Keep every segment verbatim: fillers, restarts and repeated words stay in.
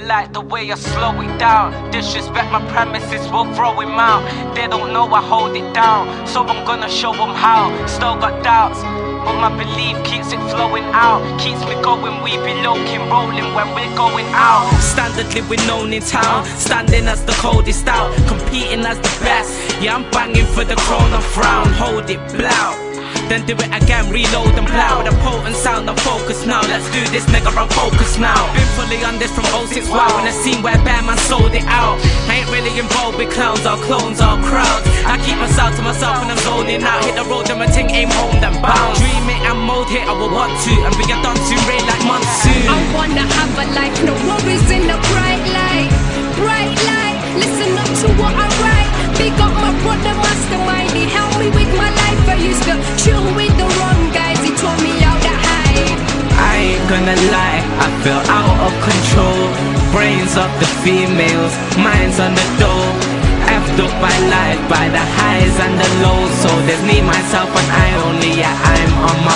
like the way I slow it down. Disrespect my premises, we'll throw him out. They don't know I hold it down, so I'm gonna show them how. Still got doubts, but my belief keeps it flowing out. Keeps me going, we be low-key rolling when we're going out. Standard living known in town, standing as the coldest out, competing as the best. Yeah, I'm banging for the crown and frown. Hold it, blow, then do it again, reload and plow. With a potent sound, I'm focused now. Let's do this, nigga, I'm focused now. Been fully on this from oh six, wow. In a scene where Bearman sold it out. I ain't really involved with clowns or clones or crowds. I keep myself to myself when I'm zoning out. Hit the road and my ting aim home, then bounce. Dream it and mode hit, I will want to. And be a done soon, rain like monsoon. I wanna have a life, no worries in the bright light. Bright light, listen up to what I write. Big up my brother Mastermind, he helped me with my life. I used to chill with the wrong guys, he taught me how to hide. I ain't gonna lie, I feel out of control. Brains of the females, minds on the door. Effed up by life, by the highs and the lows. So there's me, myself and I only, yeah, I'm on my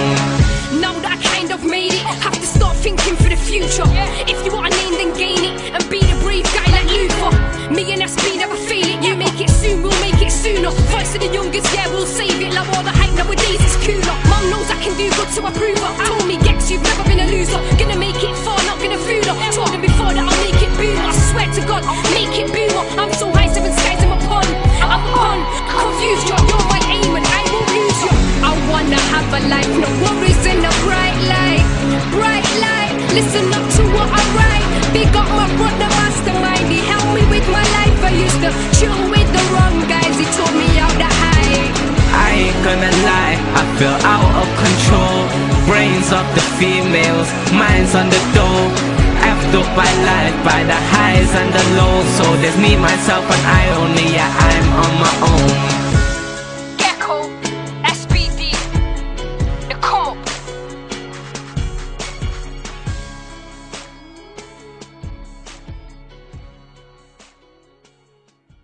own. Now that I kind of made it, have to start thinking for the future. If you want a name, then gain it, and be the brave guy like Luther. Me and S P never fail it, you make it soon, we'll make it sooner. Voice of the youngest, yeah, we'll save it. Love all the hype, nowadays it's cooler. Mum knows I can do good, so I prove her. Told me, Gex, you've never been a loser. Gonna make it far, not gonna fool her. Told her before that I'll make it boom. I swear to God, make it boomer. I'm so high, seven skies in my pun. I'm a pun, confused you, you're my aim and I won't lose you. I wanna have a life, no worries in the bright light. Bright light, listen up to what I write. Big up my brother Mastermind, he helped me with my life. I used to chill with the wrong guys, he taught me how to hide. I ain't gonna lie, I feel out of control. Brains of the females, minds on the door. Effed up by life, by the highs and the lows. So there's me, myself and I only, yeah, I'm on my own.